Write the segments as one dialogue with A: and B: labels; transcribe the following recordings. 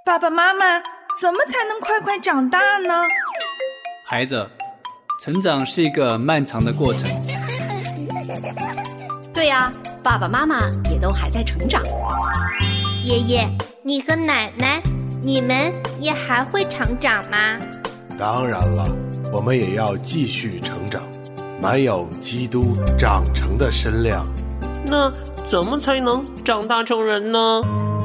A: 爸爸妈妈，怎么才能快快长大呢？
B: 孩子，成长是一个漫长的过程。
C: 对呀，爸爸妈妈也都还在成长。
D: 爷爷，你和奶奶，你们也还会成长吗？
E: 当然了，我们也要继续成长，满有基督长成的身量。
F: 那怎么才能长大成人呢？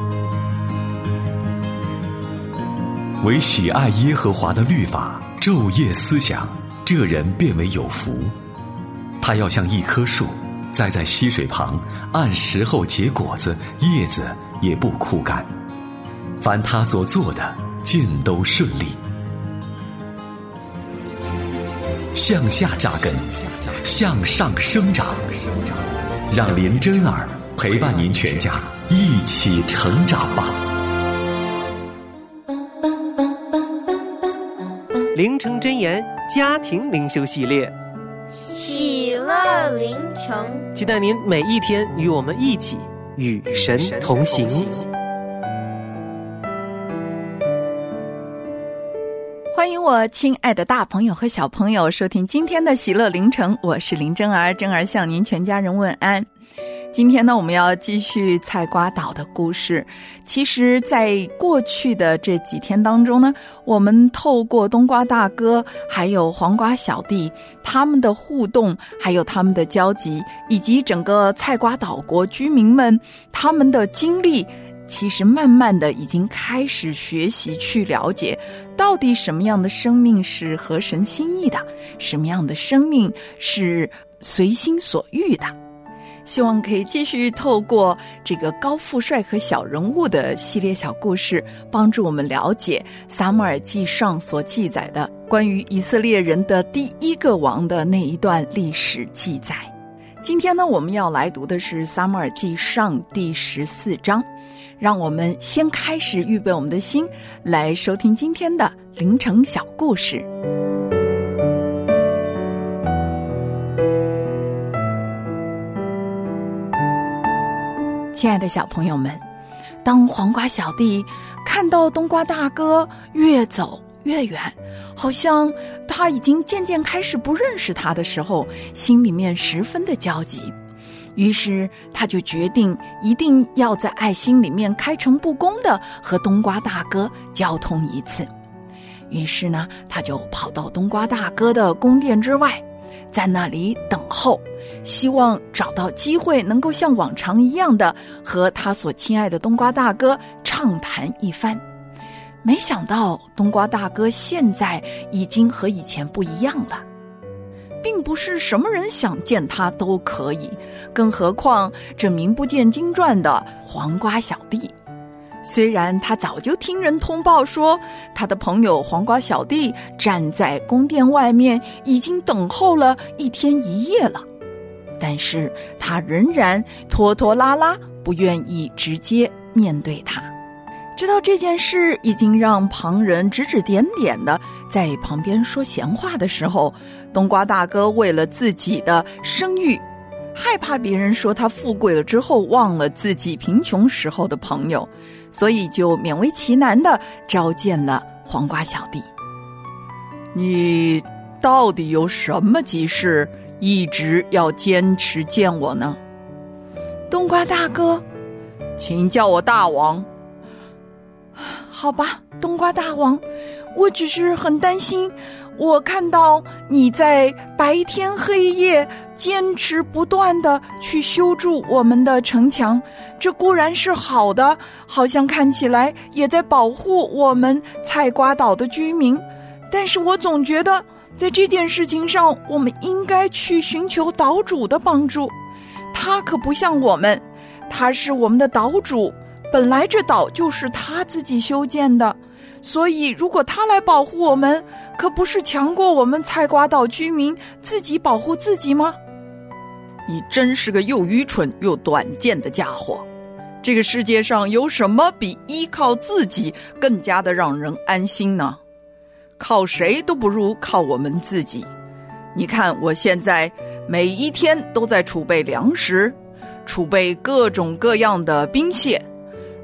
G: 唯喜爱耶和华的律法，昼夜思想，这人便为有福。他要像一棵树，栽在溪水旁，按时候结果子，叶子也不枯干。凡他所做的，尽都顺利。向下扎根，向上生长，让林真儿陪伴您全家一起成长吧。
F: 灵城真言家庭灵修系列，
D: 喜乐灵城，
F: 期待您每一天与我们一起与神同行。
A: 欢迎我亲爱的大朋友和小朋友收听今天的喜乐灵城，我是林真儿，真儿向您全家人问安。今天呢，我们要继续菜瓜岛的故事。其实在过去的这几天当中呢，我们透过冬瓜大哥还有黄瓜小弟他们的互动，还有他们的交集，以及整个菜瓜岛国居民们他们的经历，其实慢慢的已经开始学习去了解到底什么样的生命是合神心意的，什么样的生命是随心所欲的。希望可以继续透过这个高富帅和小人物的系列小故事，帮助我们了解撒母耳记上所记载的关于以色列人的第一个王的那一段历史记载。今天呢，我们要来读的是撒母耳记上第14章。让我们先开始预备我们的心，来收听今天的灵城小故事。亲爱的小朋友们，当黄瓜小弟看到冬瓜大哥越走越远，好像他已经渐渐开始不认识他的时候，心里面十分的焦急。于是他就决定一定要在爱心里面开诚布公的和冬瓜大哥交通一次。于是呢，他就跑到冬瓜大哥的宫殿之外，在那里等候，希望找到机会能够像往常一样的和他所亲爱的冬瓜大哥畅谈一番。没想到冬瓜大哥现在已经和以前不一样了，并不是什么人想见他都可以，更何况这名不见经传的黄瓜小弟。虽然他早就听人通报说他的朋友黄瓜小弟站在宫殿外面已经等候了1天1夜了，但是他仍然拖拖拉拉，不愿意直接面对他。知道这件事已经让旁人指指点点的在旁边说闲话的时候，冬瓜大哥为了自己的声誉，害怕别人说他富贵了之后忘了自己贫穷时候的朋友，所以就勉为其难的召见了黄瓜小弟。你到底有什么急事一直要坚持见我呢？冬瓜大哥，请叫我大王。好吧，冬瓜大王，我只是很担心，我看到你在白天黑夜坚持不断的去修筑我们的城墙，这固然是好的，好像看起来也在保护我们菜瓜岛的居民，但是我总觉得在这件事情上，我们应该去寻求岛主的帮助。他可不像我们，他是我们的岛主，本来这岛就是他自己修建的，所以如果他来保护我们，可不是强过我们菜瓜岛居民自己保护自己吗？你真是个又愚蠢又短见的家伙。这个世界上有什么比依靠自己更加的让人安心呢？靠谁都不如靠我们自己。你看我现在每一天都在储备粮食，储备各种各样的兵械。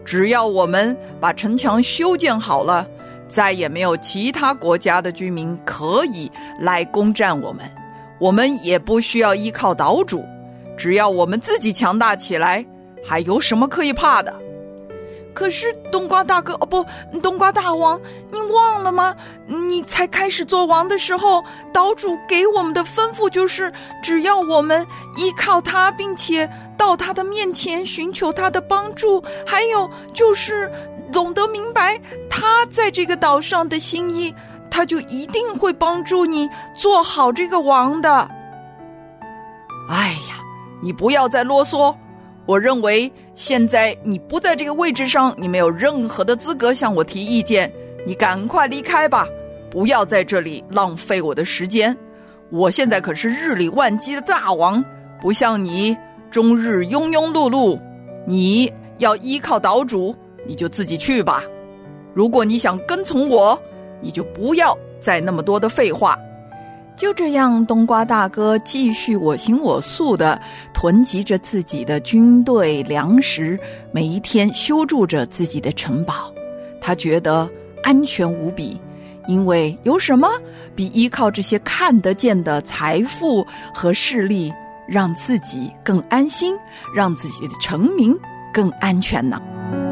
A: 只要我们把城墙修建好了，再也没有其他国家的居民可以来攻占我们，我们也不需要依靠岛主，只要我们自己强大起来，还有什么可以怕的？可是冬瓜大哥，冬瓜大王，你忘了吗？你才开始做王的时候，岛主给我们的吩咐就是，只要我们依靠他，并且到他的面前寻求他的帮助，还有就是懂得明白他在这个岛上的心意，他就一定会帮助你做好这个王的。哎呀，你不要再啰嗦，我认为现在你不在这个位置上，你没有任何的资格向我提意见，你赶快离开吧，不要在这里浪费我的时间。我现在可是日理万机的大王，不像你终日庸庸碌碌，你要依靠岛主，你就自己去吧。如果你想跟从我，你就不要再那么多的废话。就这样，冬瓜大哥继续我行我素地囤积着自己的军队粮食，每一天修筑着自己的城堡。他觉得安全无比，因为有什么比依靠这些看得见的财富和势力，让自己更安心，让自己的臣民更安全呢？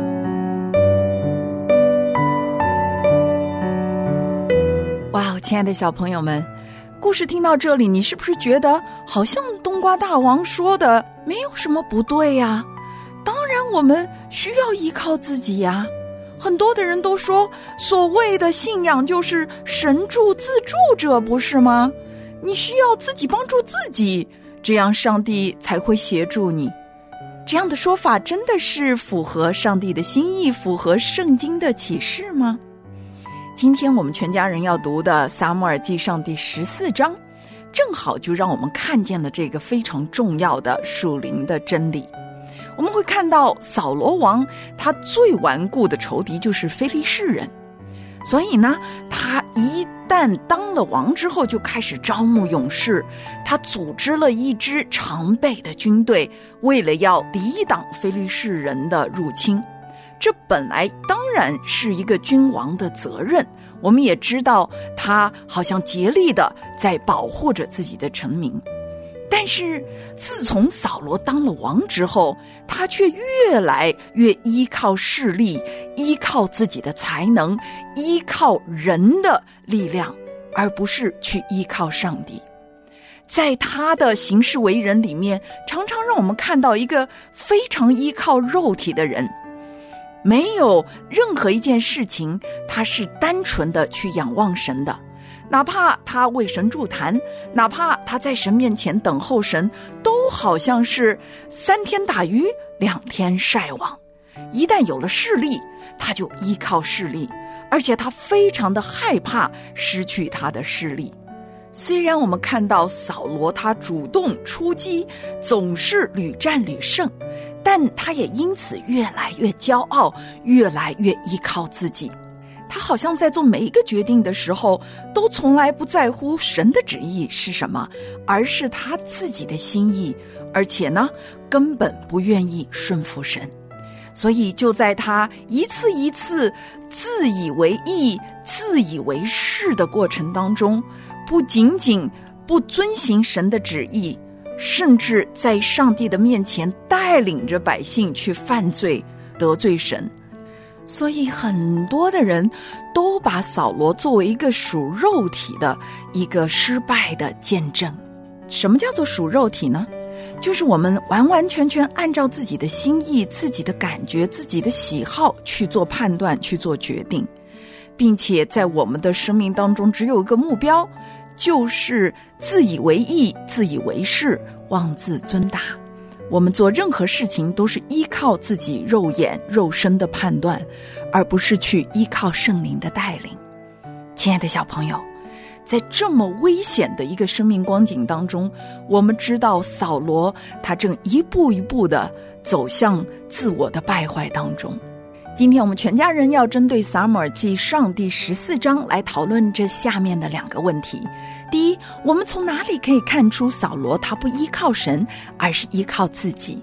A: 哇，亲爱的小朋友们，故事听到这里，你是不是觉得好像冬瓜大王说的没有什么不对呀？当然我们需要依靠自己呀。很多的人都说，所谓的信仰就是神助自助者，不是吗？你需要自己帮助自己，这样上帝才会协助你。这样的说法真的是符合上帝的心意，符合圣经的启示吗？今天我们全家人要读的撒母耳记上第14章，正好就让我们看见了这个非常重要的属灵的真理。我们会看到扫罗王他最顽固的仇敌就是非利士人，所以呢，他一旦当了王之后，就开始招募勇士，他组织了一支常备的军队，为了要抵挡非利士人的入侵。这本来当然是一个君王的责任，我们也知道他好像竭力的在保护着自己的臣民。但是自从扫罗当了王之后，他却越来越依靠势力，依靠自己的才能，依靠人的力量，而不是去依靠上帝。在他的行事为人里面，常常让我们看到一个非常依靠肉体的人，没有任何一件事情他是单纯的去仰望神的，哪怕他为神筑坛，哪怕他在神面前等候神，都好像是3天打鱼2天晒网。一旦有了势力，他就依靠势力，而且他非常的害怕失去他的势力。虽然我们看到扫罗他主动出击，总是屡战屡胜，但他也因此越来越骄傲，越来越依靠自己。他好像在做每一个决定的时候，都从来不在乎神的旨意是什么，而是他自己的心意，而且呢，根本不愿意顺服神。所以就在他一次一次自以为意、自以为是的过程当中，不仅仅不遵行神的旨意，甚至在上帝的面前带领着百姓去犯罪，得罪神。所以很多的人都把扫罗作为一个属肉体的一个失败的见证。什么叫做属肉体呢？就是我们完完全全按照自己的心意、自己的感觉、自己的喜好去做判断、去做决定，并且在我们的生命当中只有一个目标，就是自以为意、自以为是、妄自尊大。我们做任何事情都是依靠自己肉眼肉身的判断，而不是去依靠圣灵的带领。亲爱的小朋友，在这么危险的一个生命光景当中，我们知道扫罗他正一步一步的走向自我的败坏当中。今天我们全家人要针对撒母耳记上第14章来讨论这下面的2个问题。第一，我们从哪里可以看出扫罗他不依靠神，而是依靠自己？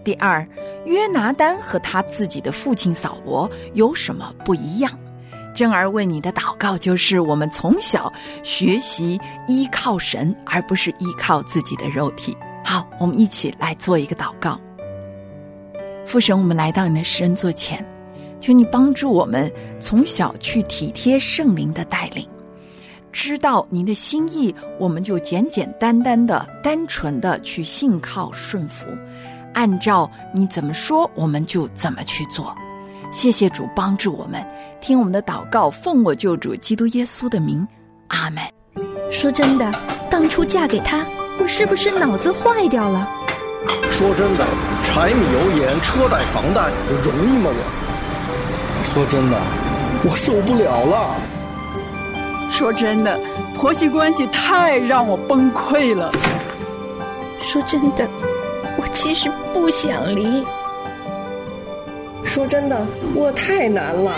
A: 第二，约拿单和他自己的父亲扫罗有什么不一样？珍儿为你的祷告就是我们从小学习依靠神，而不是依靠自己的肉体。好，我们一起来做一个祷告。父神，我们来到你的施恩座前，求你帮助我们从小去体贴圣灵的带领，知道您的心意，我们就简简单单的单纯的去信靠顺服，按照你怎么说我们就怎么去做。谢谢主帮助我们，听我们的祷告，奉我救主基督耶稣的名，阿们。
H: 说真的，当初嫁给他，我是不是脑子坏掉了？
I: 说真的，柴米油盐车贷房贷容易吗我？说真的，我受不了了。
J: 说真的，婆媳关系太让我崩溃了。
H: 说真的，我其实不想离。
K: 说真的，我太难了。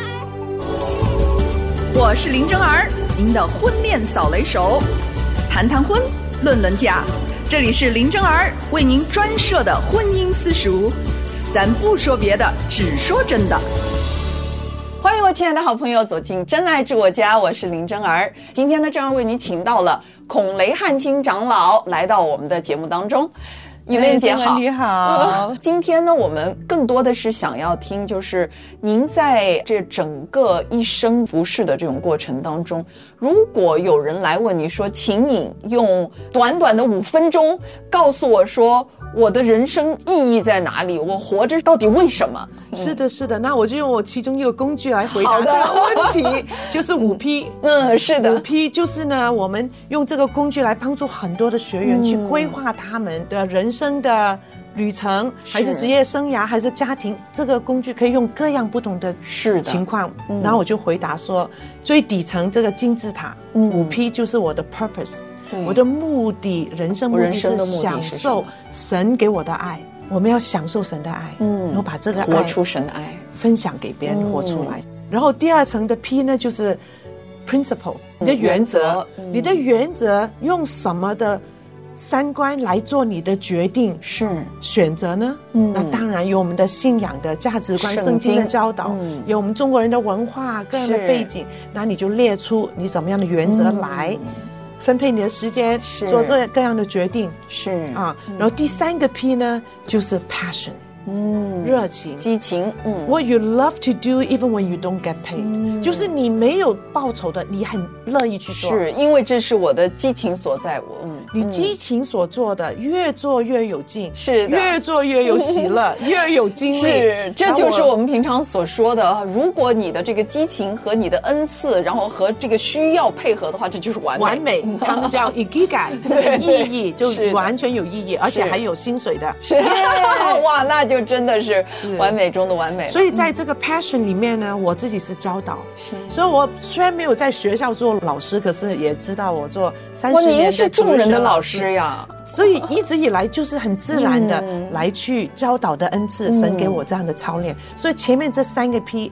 A: 我是林真儿，您的婚恋扫雷手，谈谈婚，论论嫁，这里是林真儿为您专设的婚姻私塾，咱不说别的，只说真的。欢迎我亲爱的好朋友走进真爱治我家，我是林真儿。今天呢，真儿为你请到了孔雷汉卿长老来到我们的节目当中。依莲姐好，
L: 你好。
A: 今天呢，我们更多的是想要听，就是您在这整个一生服侍的这种过程当中，如果有人来问你说，请你用短短的5分钟告诉我说，我的人生意义在哪里？我活着到底为什么？
L: 是的，是的。那我就用我其中一个工具来回答这个问题，就是5P。
A: 是的
L: ，5P 就是呢，我们用这个工具来帮助很多的学员去规划他们的人生的旅程，还是职业生涯，还是家庭。这个工具可以用各样不同的情况。然后我就回答说，最底层这个金字塔，5P 就是我的 purpose。我的目的，人生目的是享受神给我的爱。我们要享受神的爱，然后把这个爱
A: 活出神的爱，
L: 分享给别人，活出来。然后第二层的 P 呢，就是 principle， 你的原则，你的原则用什么的三观来做你的决定是选择呢？那当然有我们的信仰的价值观、圣经的教导，有我们中国人的文化各样的背景，那你就列出你怎么样的原则来分配你的时间，做各样的决定，然后第3个 P 呢，就是 passion，热情、
A: 激情
L: ，What you love to do even when you don't get paid，就是你没有报酬的，你很乐意去做，
A: 是因为这是我的激情所在。
L: 你激情所做的，越做越有劲，
A: 是的，
L: 越做越有喜乐，越有精力。
A: 是，这就是我们平常所说的，如果你的这个激情和你的恩赐，然后和这个需要配合的话，这就是完美。
L: 完美，他们叫 ikigai， 这个意义就完全有意义，而且还有薪水的。
A: 是，哇，那就真的是完美中的完美。
L: 所以在这个 passion 里面呢，我自己是教导，所以我虽然没有在学校做老师，可是也知道我做30年的。
A: 您是众人的老师呀，
L: 所以一直以来就是很自然的来去教导的恩赐，神给我这样的操练。所以前面这3个 P，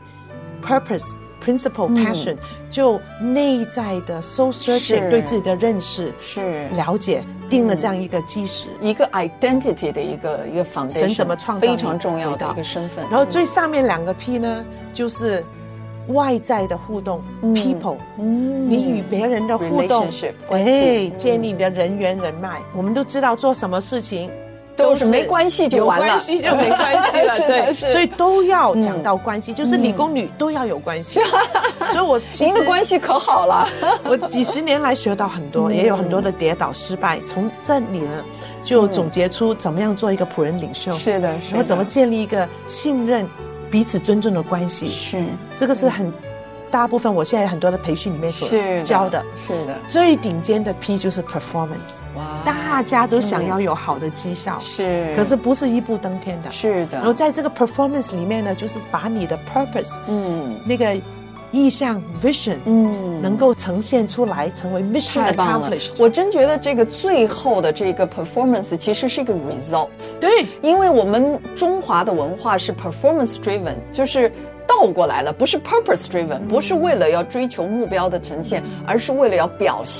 L: purpose、principle、passion， 就内在的 soul searching， 对自己的认识是了解，定了这样一个基石，
A: 一个 identity 的一个 foundation，
L: 神怎么创造
A: 非常重要的一个身份。
L: 然后最上面2个 P 呢，就是外在的互动 people， 你与别人的互动
A: 关系，
L: 建立你的人缘人脉。我们都知道做什么事情
A: 都是没关系就完了，
L: 有关系就没关系了，对，所以都要讲到关系，就是理工女都要有关系。所以
A: 您的关系可好了，
L: 我几10年来学到很多，也有很多的跌倒失败，从这里呢就总结出怎么样做一个仆人领袖，
A: 是的，
L: 然后怎么建立一个信任、彼此尊重的关系，
A: 是
L: 这个是很大部分我现在很多的培训里面所教的，
A: 是的。
L: 最顶尖的 P 就是 performance， 大家都想要有好的绩效，
A: 是，
L: 可是不是一步登天的，
A: 是的。
L: 然后在这个 performance 里面呢，就是把你的 purpose，那个意向 vision，能够呈现出来，成为 mission accomplished。
A: 我真觉得这个最后的这个 performance 其实是一个 result，
L: 对，
A: 因为我们中华的文化是 performance driven， 就是倒过来了，不是 purpose driven， 不是为了要追求目标的呈现，而是为了要表现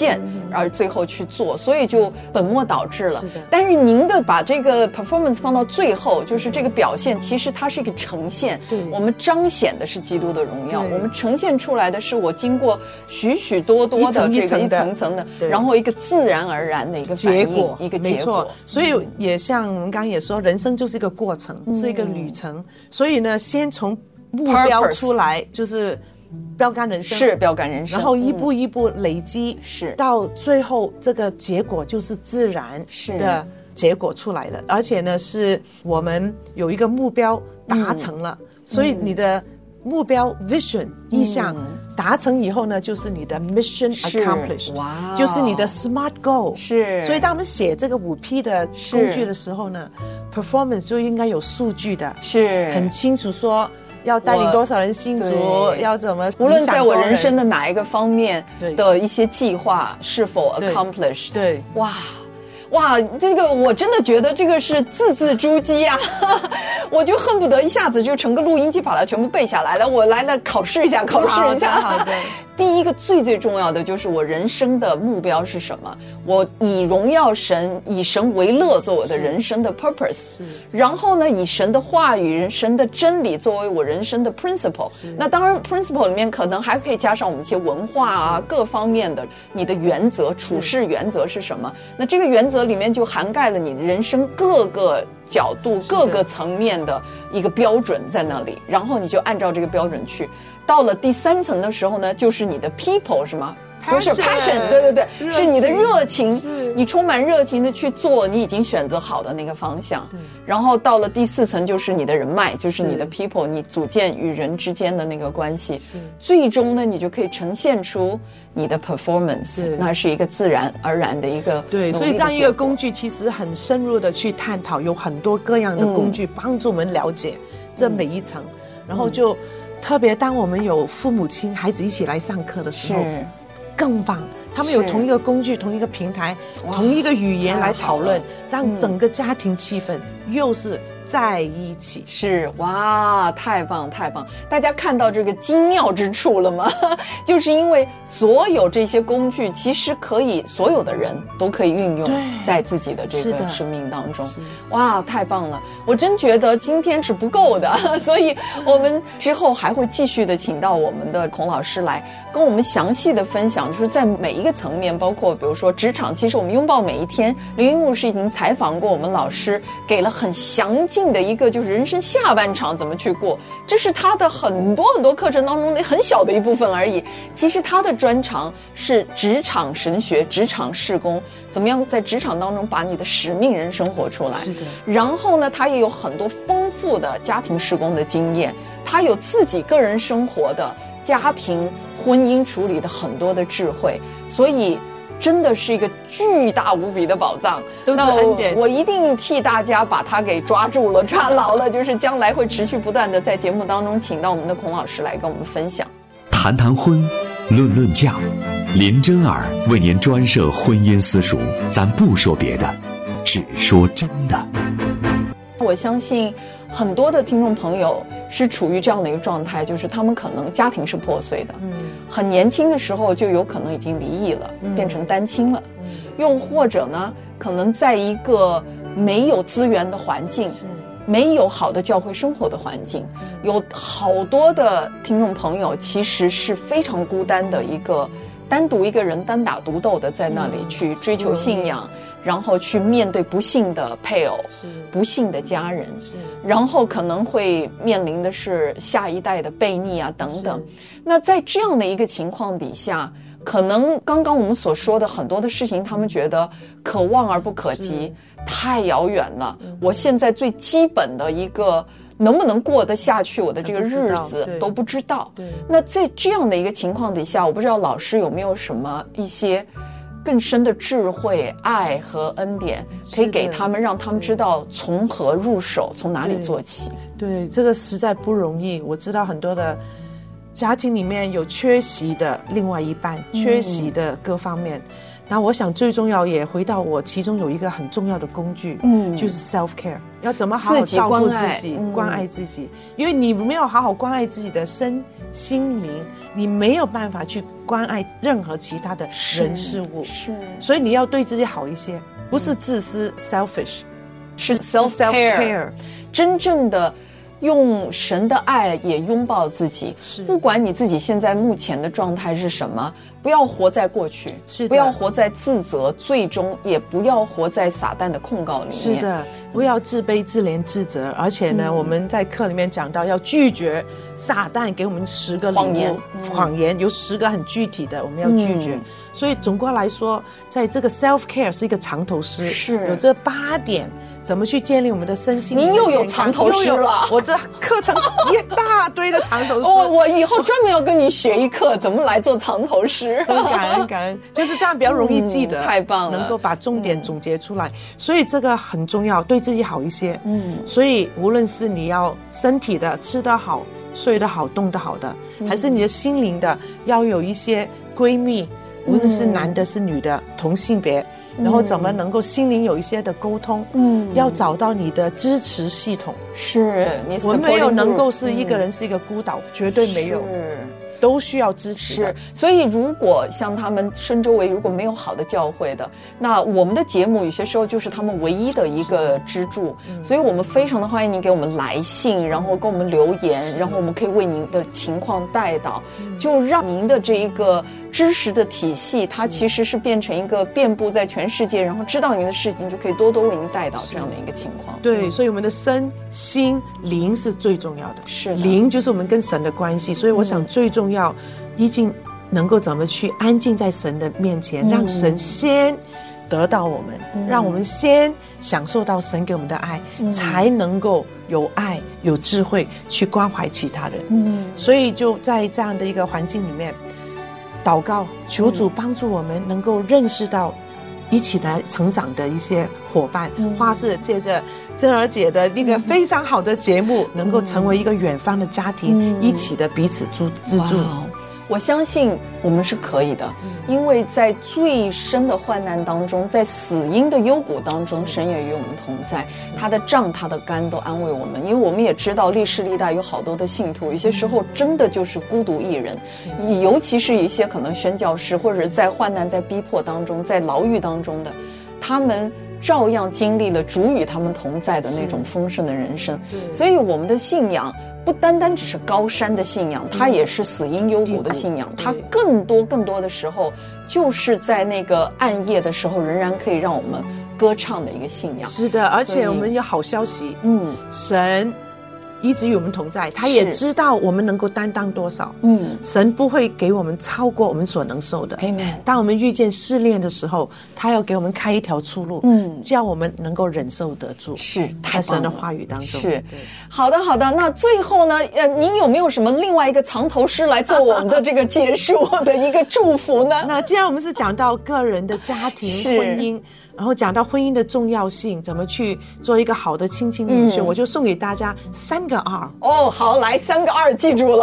M: 而最后去做，所以就本末倒置了。
L: 是的。
M: 但是您的把这个 performance 放到最后，就是这个表现，其实它是一个呈现。
L: 对，
M: 我们彰显的是基督的荣耀，我们呈现出来的是我经过许许多多的这个一层层的，然后一个自然而然的一个反应，一个结果。
L: 所以也像我们刚刚也说，人生就是一个过程，是一个旅程。所以呢，先从目标出来，就是标杆人生，
M: 是标杆人生，
L: 然后一步一步累积，
M: 是
L: 到最后这个结果就是自然的结果出来了。而且呢，是我们有一个目标达成了，所以你的目标 vision 意向达成以后呢，就是你的 mission accomplished， 就是你的 smart goal。
M: 是，
L: 所以当我们写这个5P 的工具的时候呢，performance 就应该有数据的，
M: 是很
L: 清楚说要带领多少人信主，要怎么，
M: 无论在我人生的哪一个方面的一些计划是否 accomplished。
L: 对，
M: 哇，这个我真的觉得这个是字字珠玑啊！我就恨不得一下子就成个录音机把它全部背下来了。我来了，考试一下。
L: 好的。
M: 第一个最重要的就是我人生的目标是什么？我以荣耀神，以神为乐做我的人生的 purpose。然后呢，以神的话语、神的真理作为我人生的 principle。那当然 principle 里面可能还可以加上我们一些文化啊各方面的你的原则、处事原则是什么？那这个原则里面就涵盖了你人生各个角度、各个层面的一个标准在那里，然后你就按照这个标准去。到了第3层的时候呢，就是你的 people 是吗？不是 passion， 对，是你的热情，你充满热情的去做你已经选择好的那个方向。然后到了第4层，就是你的人脉，就是你的 people， 你组建与人之间的那个关系。最终呢，你就可以呈现出你的 performance， 那是一个自然而然的一个。
L: 对，所以这样一个工具其实很深入的去探讨，有很多各样的工具帮助我们了解这每一层，然后就特别当我们有父母亲孩子一起来上课的时候更棒，他们有同一个工具、同一个平台、同一个语言来讨论，让整个家庭气氛又是在一起。
M: 是，哇，太棒太棒！大家看到这个精妙之处了吗？就是因为所有这些工具其实可以所有的人都可以运用在自己的这个生命当中。哇，太棒了！我真觉得今天是不够的，所以我们之后还会继续的请到我们的孔老师来跟我们详细的分享，就是在每一个层面，包括比如说职场，其实我们拥抱每一天，刘云牧师已经采访过我们老师，给了很详尽的一个就是人生下半场怎么去过，这是他的很多课程当中的很小的一部分而已。其实他的专长是职场神学、职场事工，怎么样在职场当中把你的使命人生活出来。
L: 是的。
M: 然后呢，他也有很多丰富的家庭事工的经验，他有自己个人生活的家庭婚姻处理的很多的智慧，所以真的是一个巨大无比的宝藏。
L: 都是恩典。
M: 我一定替大家把它给抓住了、抓牢了，就是将来会持续不断的在节目当中请到我们的孔老师来跟我们分享。
G: 谈谈婚，论论嫁，林真儿为您专设婚姻私塾，咱不说别的，只说真的。
M: 我相信很多的听众朋友是处于这样的一个状态，就是他们可能家庭是破碎的，很年轻的时候就有可能已经离异了，变成单亲了，又或者呢，可能在一个没有资源的环境，没有好的教会生活的环境，有好多的听众朋友其实是非常孤单的一个单独一个人单打独斗的在那里去追求信仰，然后去面对不幸的配偶、不幸的家人，然后可能会面临的是下一代的悖逆啊等等。那在这样的一个情况底下，可能刚刚我们所说的很多的事情，他们觉得可望而不可及，太遥远了。我现在最基本的一个能不能过得下去，我的这个日子都不知道。那在这样的一个情况底下，我不知道老师有没有什么一些更深的智慧、爱和恩典可以给他们，让他们知道从何入手，从哪里做起。
L: 对，这个实在不容易。我知道很多的家庭里面有缺席的另外一半，缺席的各方面， 那我想最重要也回到我其中有一个很重要的工具，就是 self care， 要怎么好好照顾自己，关爱自己。因为你没有好好关爱自己的身心灵，你没有办法去关爱任何其他的人事物。
M: 是，
L: 所以你要对自己好一些，不是自私 selfish，
M: 是 self care， 真正的用神的爱也拥抱自己。不管你自己现在目前的状态是什么，不要活在过去，不要活在自责最终，也不要活在撒旦的控告里面。
L: 是的，不要自卑自怜自责。而且呢，我们在课里面讲到要拒绝撒旦给我们10个谎言，有10个很具体的，我们要拒绝。所以总括来说，在这个 self care 是一个长头诗，有这8点怎么去建立我们的身心。
M: 您又有长头诗了，
L: 我这课程一大堆的长头诗。
M: 我以后专门要跟你学一课，怎么来做长头诗。
L: 感恩，就是这样比较容易记得，
M: 太棒了，
L: 能够把重点总结出来。所以这个很重要，对自己好一些。所以无论是你要身体的吃得好、睡得好、动得好的，还是你的心灵的，要有一些闺蜜，无论是男的是女的，同性别。然后怎么能够心灵有一些的沟通，要找到你的支持系统。
M: 是你
L: 我没有能够是一个人是一个孤岛，绝对没有，都需要支持的。
M: 是，所以如果像他们深周围如果没有好的教会的，那我们的节目有些时候就是他们唯一的一个支柱。所以我们非常的欢迎您给我们来信，然后跟我们留言，然后我们可以为您的情况带导，就让您的这一个知识的体系，它其实是变成一个遍布在全世界，然后知道您的事情，就可以多多为您带导这样的一个情况。
L: 对，所以我们的身心灵是最重要的。
M: 是的，
L: 灵就是我们跟神的关系。所以我想最重要已经能够怎么去安静在神的面前，让神先得到我们，让我们先享受到神给我们的爱，才能够有爱有智慧去关怀其他人。所以就在这样的一个环境里面祷告，求主帮助我们能够认识到一起来成长的一些伙伴，或是借着珍儿姐的那个非常好的节目，能够成为一个远方的家庭，一起的彼此资助。
M: 我相信我们是可以的，因为在最深的患难当中，在死荫的幽谷当中，神也与我们同在，他的杖他的竿都安慰我们。因为我们也知道历世历代有好多的信徒，有些时候真的就是孤独一人，尤其是一些可能宣教士或者在患难在逼迫当中在牢狱当中的，他们照样经历了主与他们同在的那种丰盛的人生。所以我们的信仰不单单只是高山的信仰，它也是死荫幽谷的信仰，它更多的时候就是在那个暗夜的时候仍然可以让我们歌唱的一个信仰。
L: 是的，而且我们有好消息，神一直与我们同在，他也知道我们能够担当多少。神不会给我们超过我们所能受的。
M: Amen。
L: 当我们遇见试炼的时候，他要给我们开一条出路，叫我们能够忍受得住。
M: 是，
L: 在神的话语当中。
M: 是，好的。那最后呢，您有没有什么另外一个藏头诗来做我们的这个结束的一个祝福呢？
L: 那既然我们是讲到个人的家庭婚姻，然后讲到婚姻的重要性，怎么去做一个好的亲情领袖，我就送给大家3个R。
M: 好，来3个R，记住了。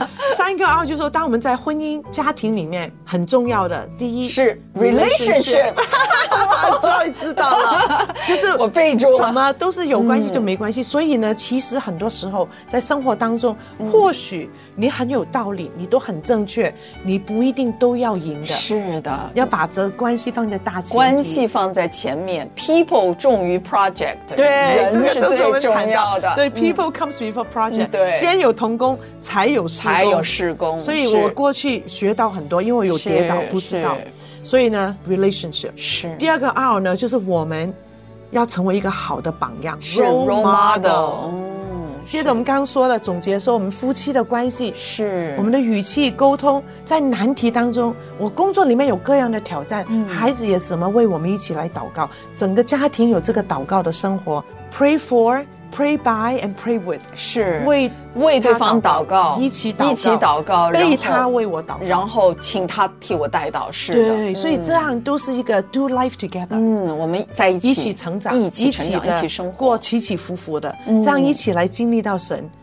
L: 3个R 就是说，当我们在婚姻家庭里面很重要的，第一
M: 是 relationship。
L: 我终于知道了，就是
M: 我备注了，
L: 什么都是有关系就没关系。所以呢，其实很多时候在生活当中，或许你很有道理，你都很正确，你不一定都要赢的。
M: 是的，
L: 要把这关系放在大前提，
M: 关系放在前面 ，people 重于 project，
L: 对，
M: 人是最重要的。
L: 对，people comes before project，
M: 对，
L: 先有同工才有
M: 事工。
L: 所以我过去学到很多，因为我有跌倒不知道。所以呢 relationship
M: 是
L: 第2个 R 呢，就是我们要成为一个好的榜样，
M: 是 role model。
L: 接着我们刚刚说了，总结说我们夫妻的关系，
M: 是
L: 我们的语气沟通，在难题当中，我工作里面有各样的挑战，孩子也怎么为我们一起来祷告，整个家庭有这个祷告的生活 ，pray for。Pray by and pray with，
M: 是
L: 为
M: 对方祷告，
L: 一起祷告，被他为我祷告，
M: 然后请他替我代祷。是的，
L: 对，所以这样都是一个 do life together。
M: 我们在一起
L: 成长，
M: 一起成长，一起生活，
L: 过起起伏伏的，这样一起来经历到神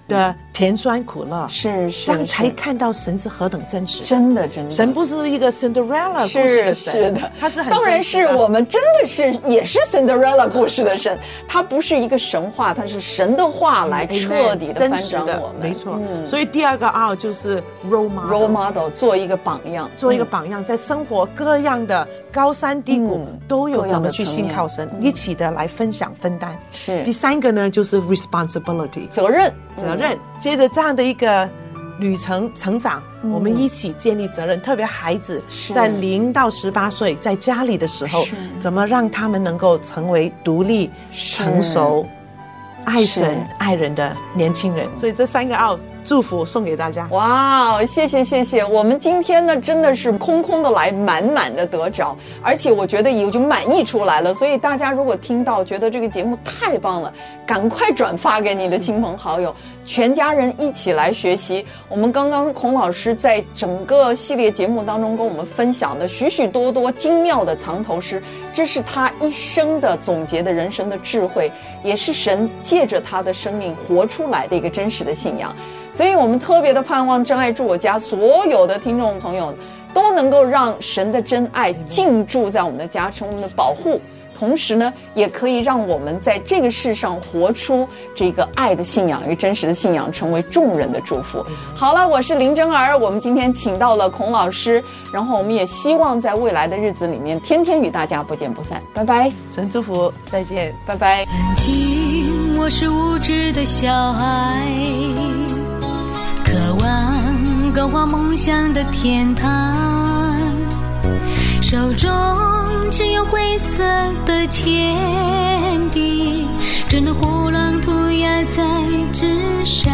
L: 的甜酸苦乐，
M: 是
L: 这样才看到神是何等真实。
M: 真的，
L: 神不是一个 Cinderella 故事的神，
M: 是的，
L: 他是很
M: 当然是我们真的是也是 Cinderella 故事的神，他不是一个神话，他是神的话来彻底的翻转我们，
L: 没错。所以第二个 R 就是 role model，
M: 做一个榜样，
L: 在生活各样的高山低谷都有怎么去信靠神，一起的来分享分担。
M: 是
L: 第三个呢，就是 responsibility
M: 责任。
L: 接着这样的一个旅程成长，我们一起建立责任，特别孩子在0到18岁在家里的时候，怎么让他们能够成为独立、成熟、爱神、爱人的年轻人。所以这3个奥祝福送给大家。
M: 哇，谢谢！我们今天呢真的是空空的来，满满的得着，而且我觉得已经满溢出来了。所以大家如果听到觉得这个节目太棒了，赶快转发给你的亲朋好友，全家人一起来学习。我们刚刚孔老师在整个系列节目当中跟我们分享的许许多多精妙的藏头诗，这是他一生的总结的人生的智慧，也是神借着他的生命活出来的一个真实的信仰。所以我们特别的盼望真爱住我家所有的听众朋友都能够让神的真爱进驻在我们的家，成为我们的保护，同时呢也可以让我们在这个世上活出这个爱的信仰，一个真实的信仰，成为众人的祝福。好了，我是林真儿，我们今天请到了孔老师，然后我们也希望在未来的日子里面天天与大家不见不散。拜拜，
L: 神祝福，再见，
M: 拜拜。
N: 曾经我是无知的小孩，渴望勾画梦想的天堂，手中只有灰色的铅笔，只能胡乱涂鸦在纸上。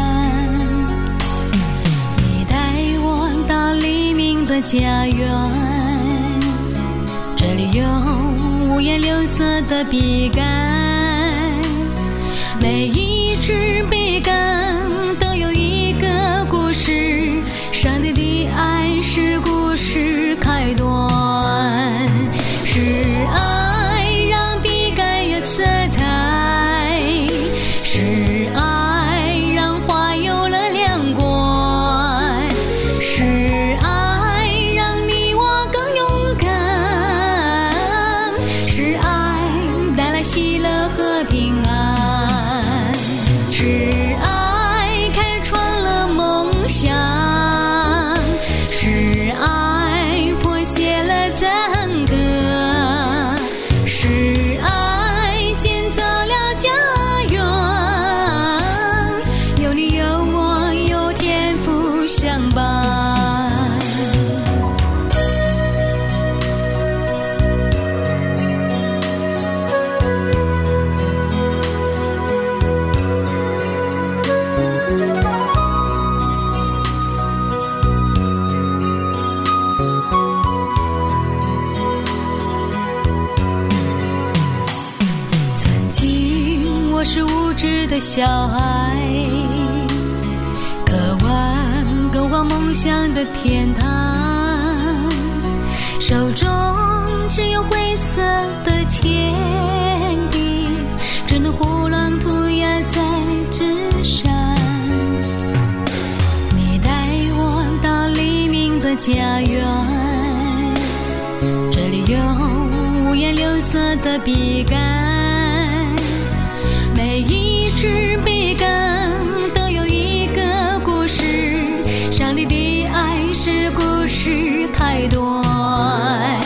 N: 你带我到黎明的家园，这里有五颜六色的笔杆，每一支笔杆都有一个故事，上帝的爱是故事开端，是爱让笔杆有色彩，是爱让花有了亮光，是爱让你我更勇敢，是爱带来喜乐和平安，是爱开创了梦想，是爱破解了赞歌，是爱建造了家园，有你有我有天父相伴。我是无知的小孩，渴望勾画梦想的天堂，手中只有灰色的铅笔，只能胡乱涂鸦在纸上。你带我到黎明的家园，这里有五颜六色的笔杆，每一支笔杆都有一个故事，上帝的爱是故事开端。